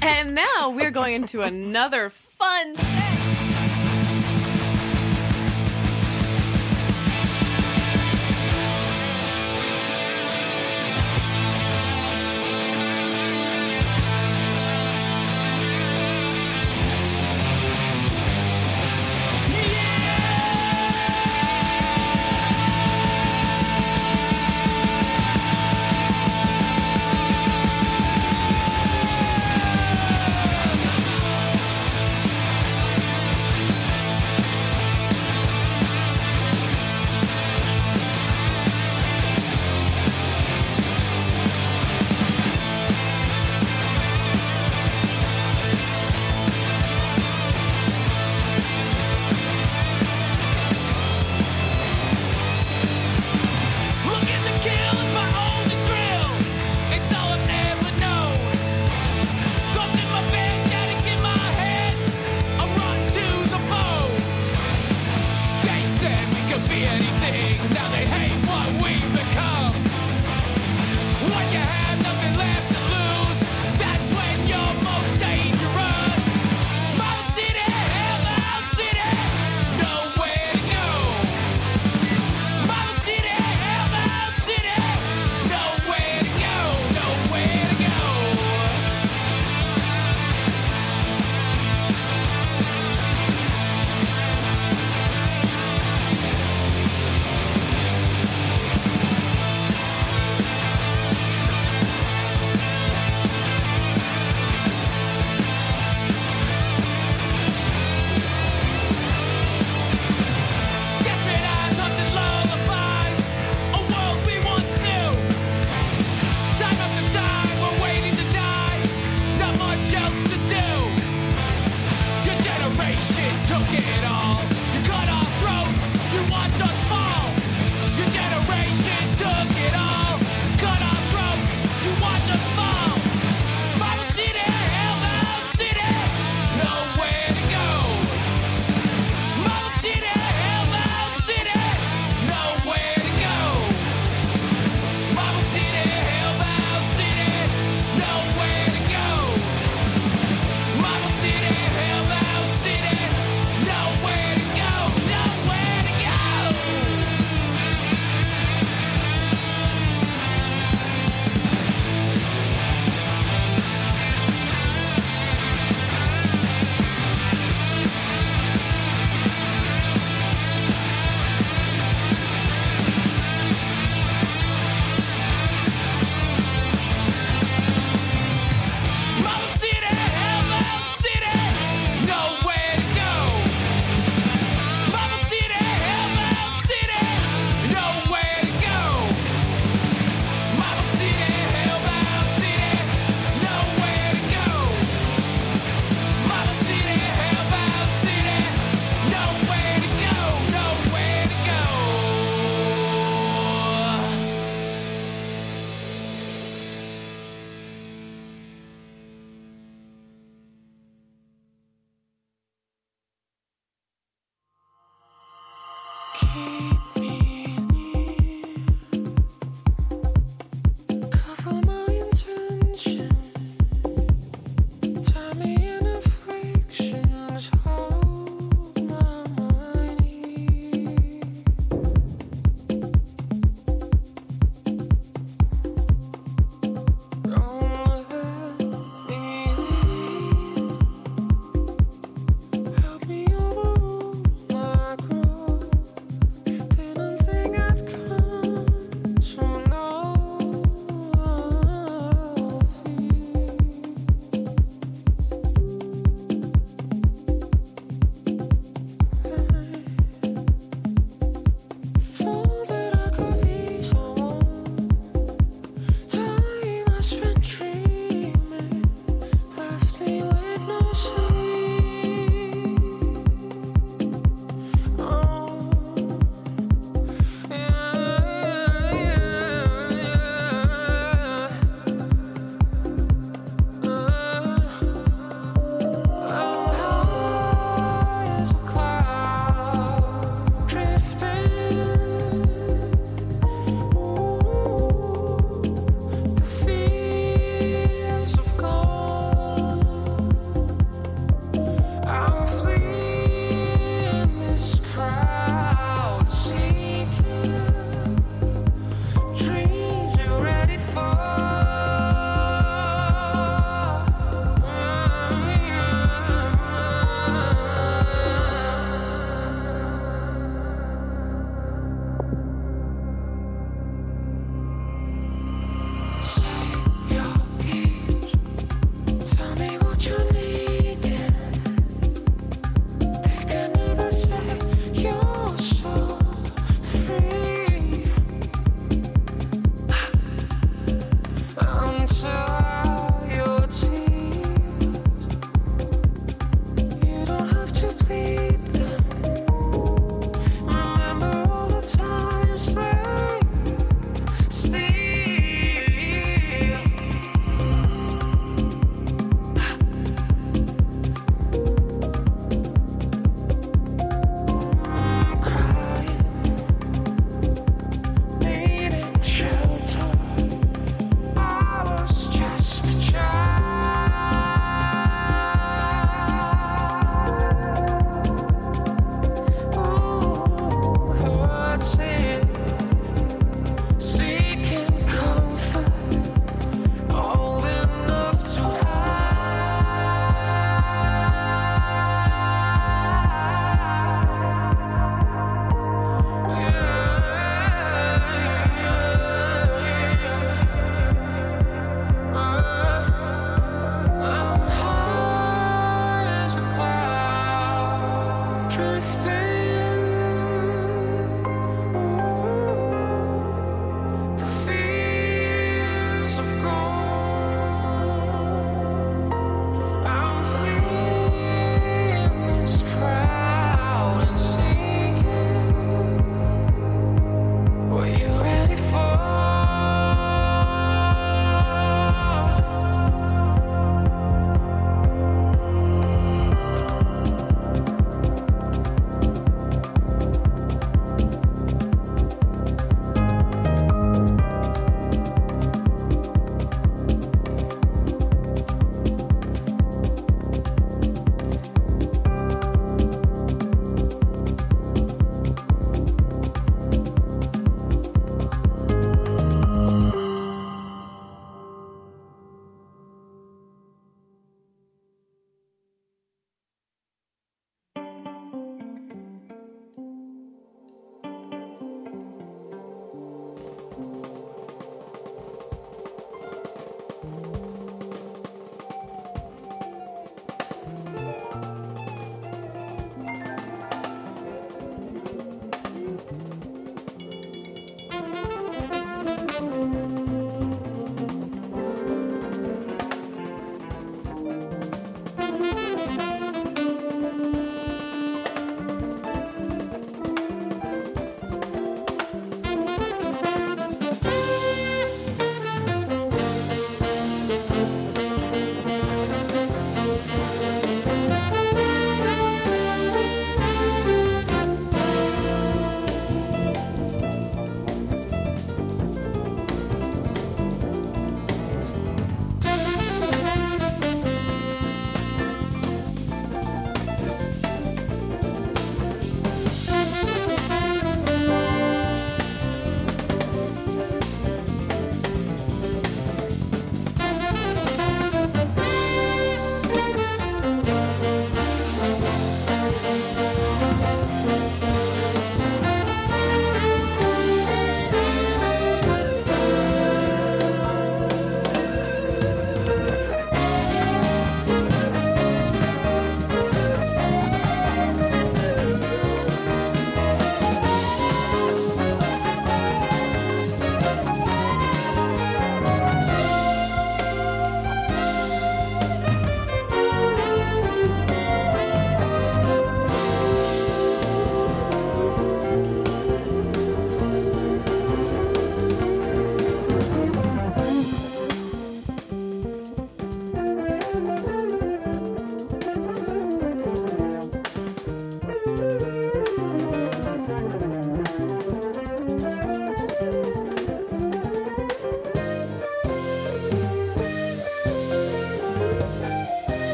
And now we're going into another fun segment.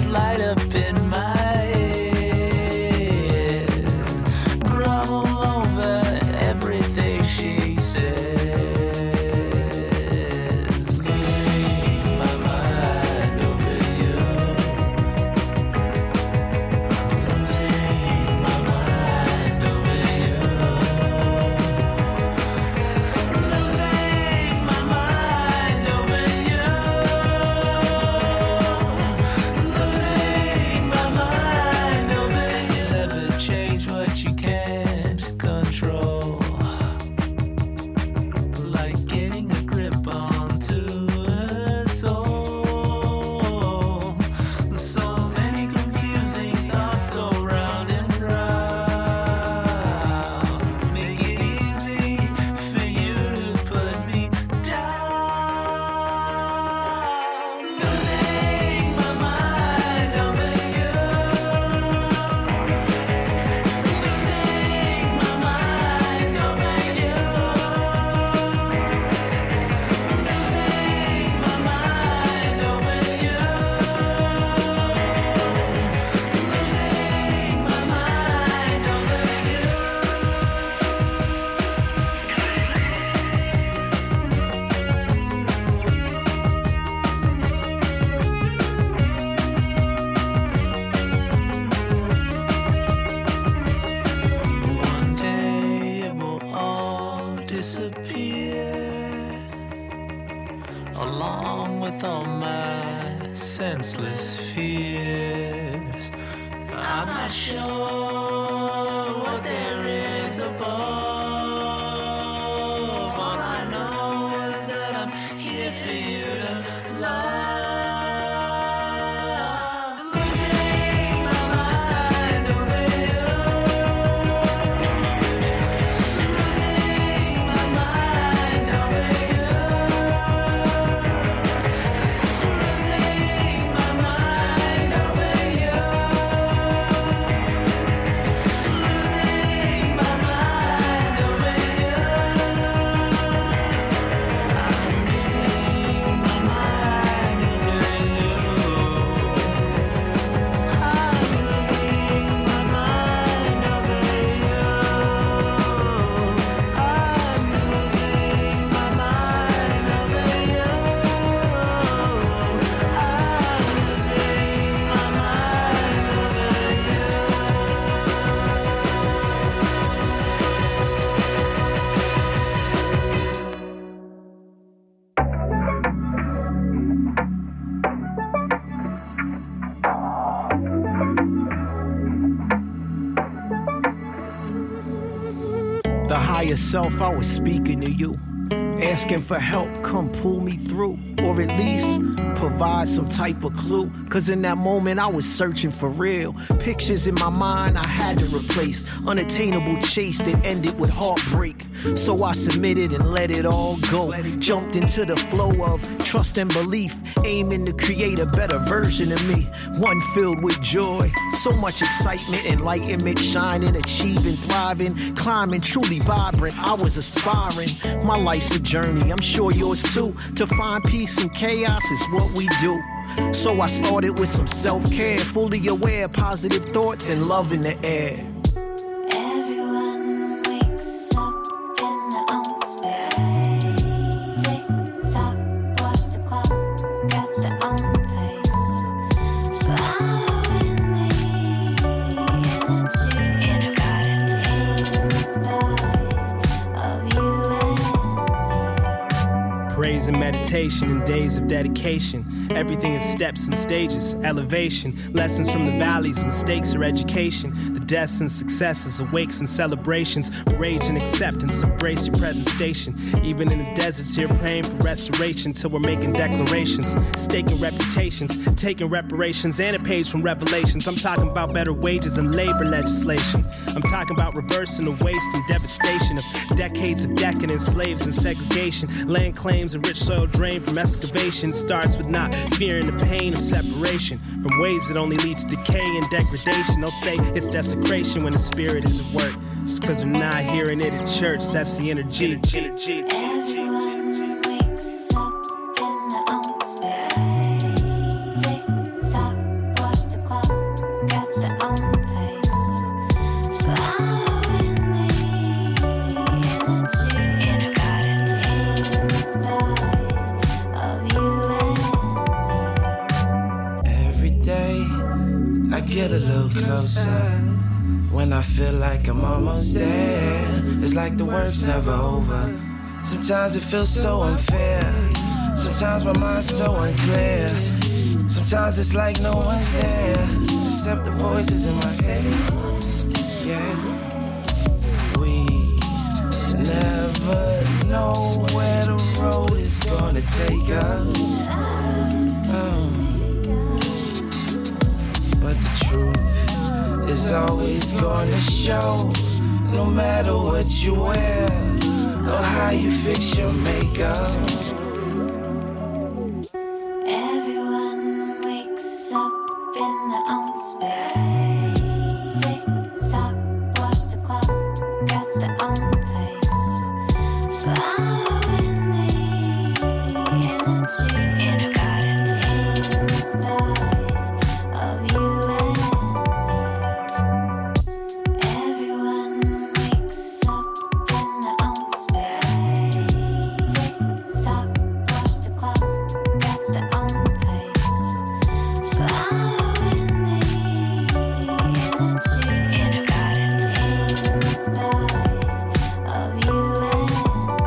colors light up in my head. Grovel over everything she says. Losing my mind over you. Losing my mind over you. Losing my mind over you. Losing my mind over you. Never change what you can't control. Like getting a grip onto a soul. So many confusing thoughts go round and round. Make it easy for you to put me down. Losing my mind over you. Losing my mind over you. Losing my mind over you. Losing my mind over you. One day it will all disappear, along with all my senseless fears. I'm not sure what there is above. All I know is that I'm here for you to love. Losing my mind over you. Losing my mind over you. Losing my mind over you. Losing my mind over you. I'm losing my mind over you. I'm losing my mind over you. I'm losing my mind over you. I'm losing my mind The higher self, I was speaking to you, asking for help, come pull me through, or at least provide some type of clue. Cause in that moment I was searching for real. Pictures in my mind I had to replace, unattainable chase that ended with heartbreak. So I submitted and let it all go. Jumped into the flow of trust and belief, aiming to create a better version of me, one filled with joy. So much excitement, enlightenment, shining, achieving, thriving, climbing, truly vibrant. I was aspiring. My life's a journey, I'm sure yours too. To find peace in chaos is what we do. So I started with some self-care, fully aware, positive thoughts and love in the air. Everyone wakes up in their own space. Tick-tock, watch the clock at their own pace. Following the energy inner guidance inside of you and me. Praise and meditation in days of dedication. Everything is steps and stages, elevation, lessons from the valleys, mistakes or education. The deaths and successes, awakes and celebrations, rage and acceptance, embrace your present station. Even in the deserts here praying for restoration till we're making declarations, staking reputations, taking reparations and a page from Revelations. I'm talking about better wages and labor legislation. I'm talking about reversing the waste and devastation of decades of decadence, slaves and segregation, land claims and rich soil drained from excavation. Starts with not fearing the pain of separation from ways that only lead to decay and degradation. They'll say it's desecration when the spirit is at work. Just cause they're not hearing it at church, that's the energy. Everyone wakes up in their own space. Tick-tock, watch I get a little closer when I feel like I'm almost there. It's like the work's never over. Sometimes it feels so unfair. Sometimes my mind's so unclear. Sometimes it's like no one's there except the voices in my head. Yeah. We never know where the road is gonna take us. But the truth is always gonna show. No matter what you wear or how you fix your makeup. Everyone wakes up in their own space. Tick tock, watch the clock at their own pace. Following the energy in a gardens inside of you and me. Everyone wakes up in their own space. Tick tock, watch the clock at their own pace. Following the energy in a gardens inside of you and me.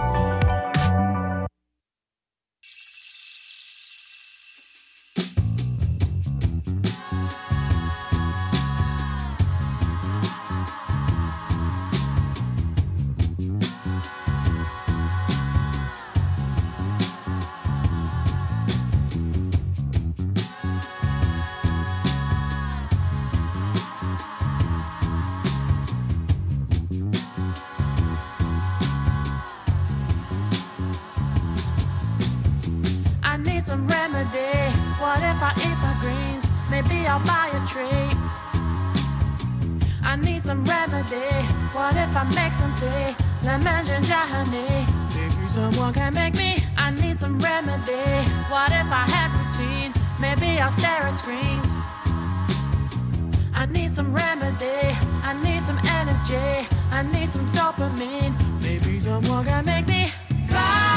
I need some remedy. What if I eat my greens? Maybe I'll buy a tree. I need some remedy. What if I make some tea? Lemon, ginger, honey. Maybe someone can make me. I need some remedy. What if I had routine? Maybe I'll stare at screens. I need some remedy. I need some energy. I need some dopamine. Maybe someone can make me fly.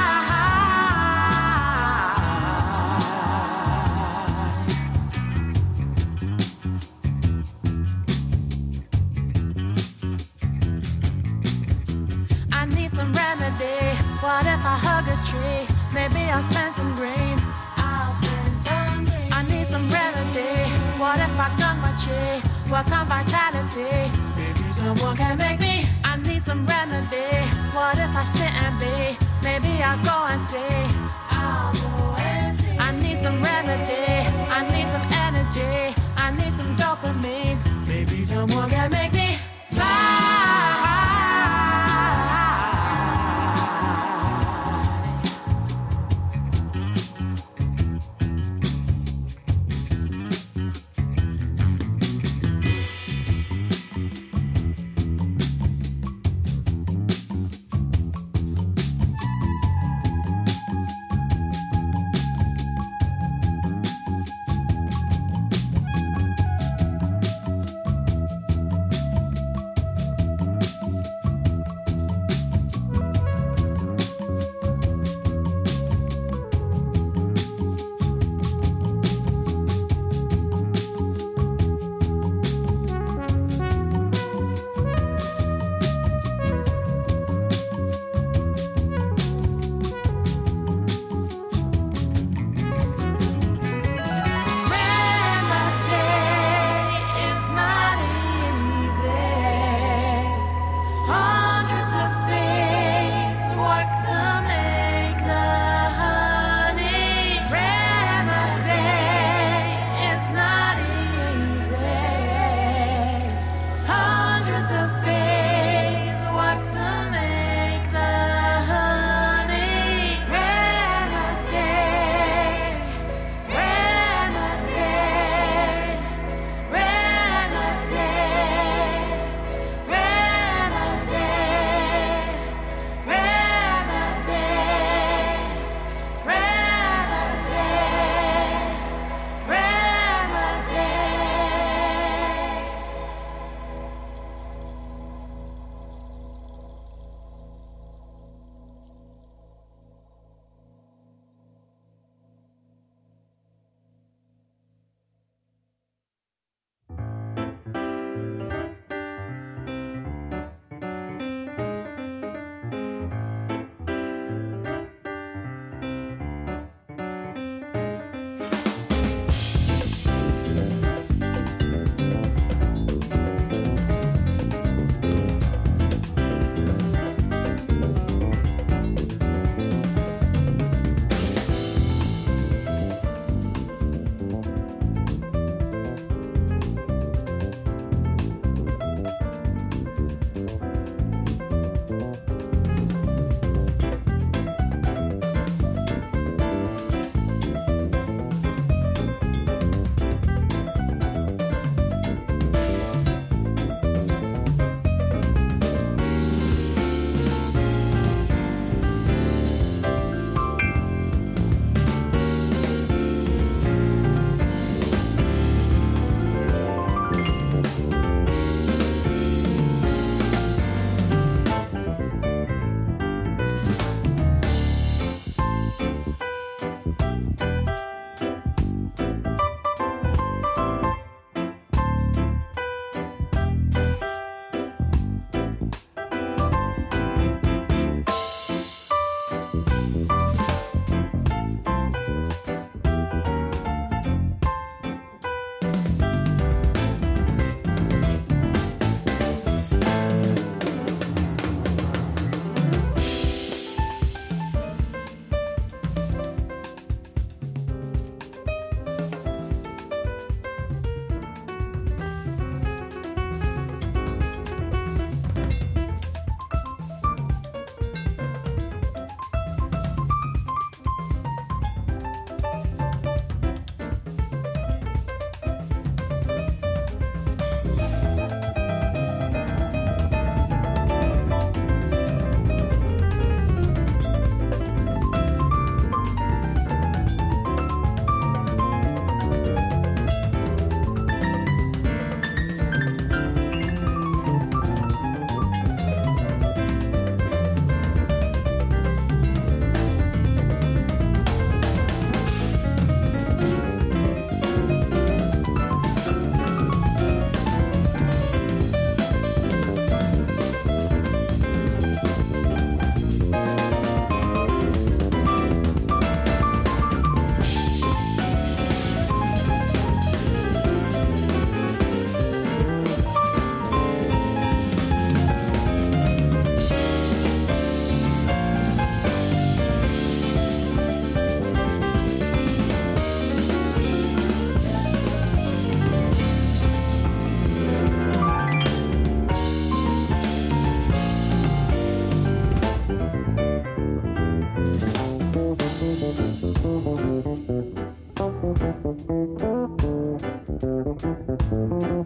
I need some remedy. What if I hug a tree? Maybe I'll spend some green. I'll spend some green. I need some remedy. What if I gun my chi? Work on vitality. Maybe someone can make me. I need some remedy. What if I sit and be? Maybe I'll go and see. I'll go and see. I need some remedy. I need some energy. I need some dopamine. Maybe someone can make me fly.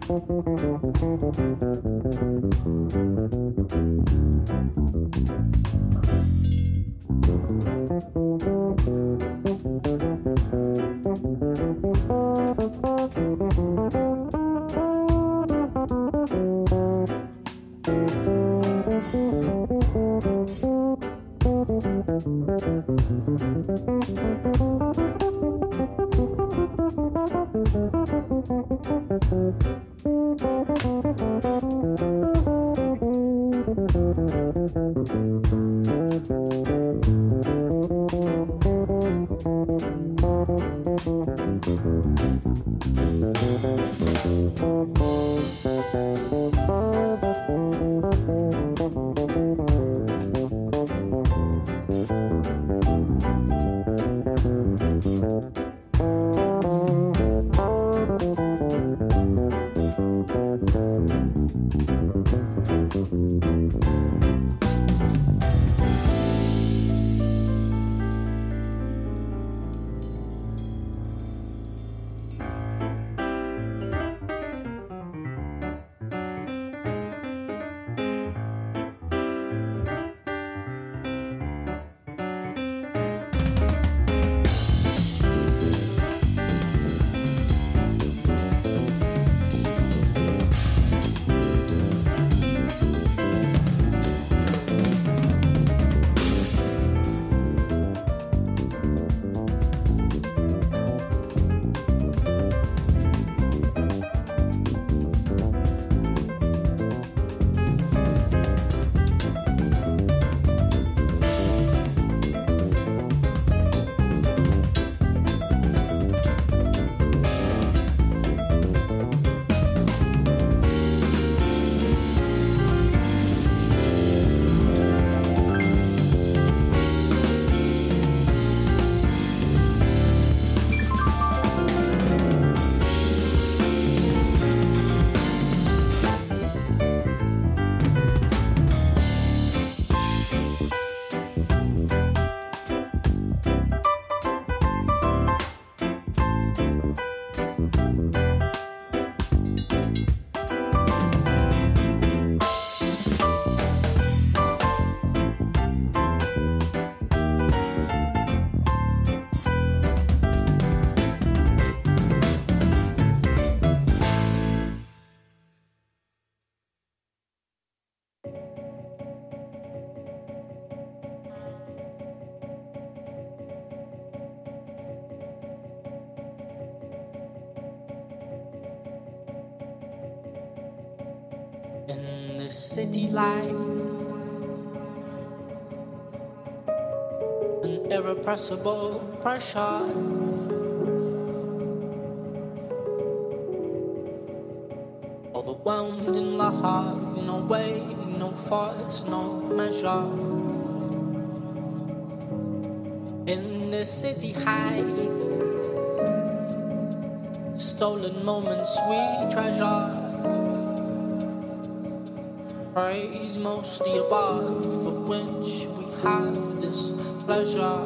In this city life, an irrepressible pressure, overwhelmed in love, no way, no force, no measure. In this city height, stolen moments we treasure. Praise mostly above, for which we have this pleasure.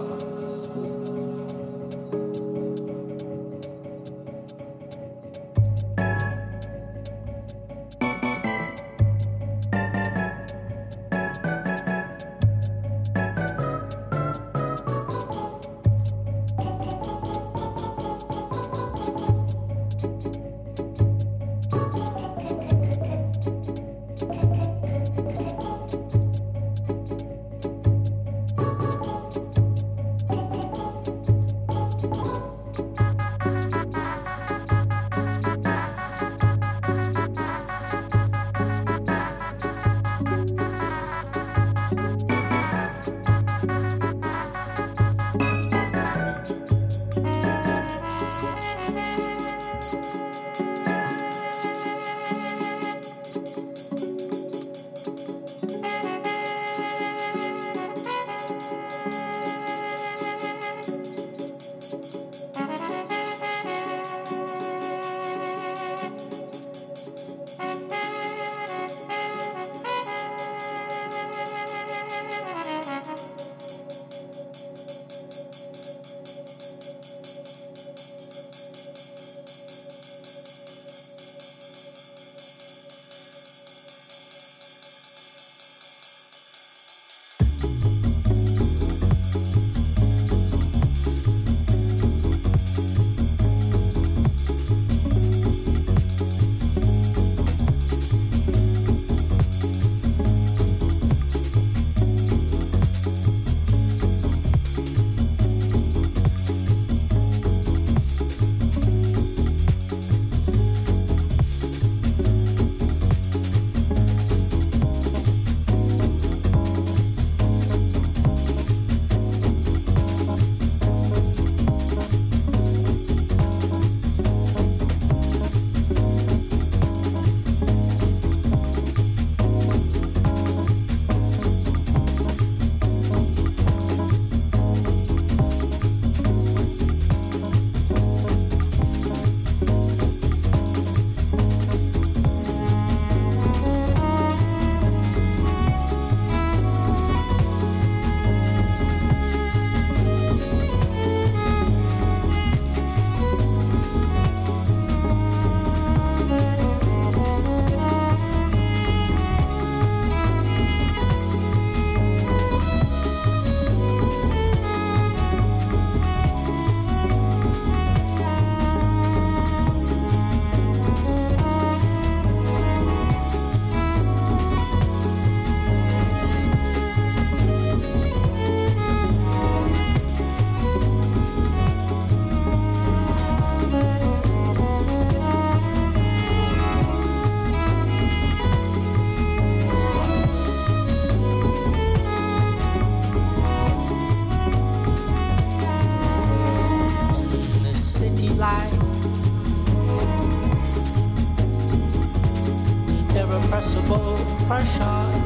pressure.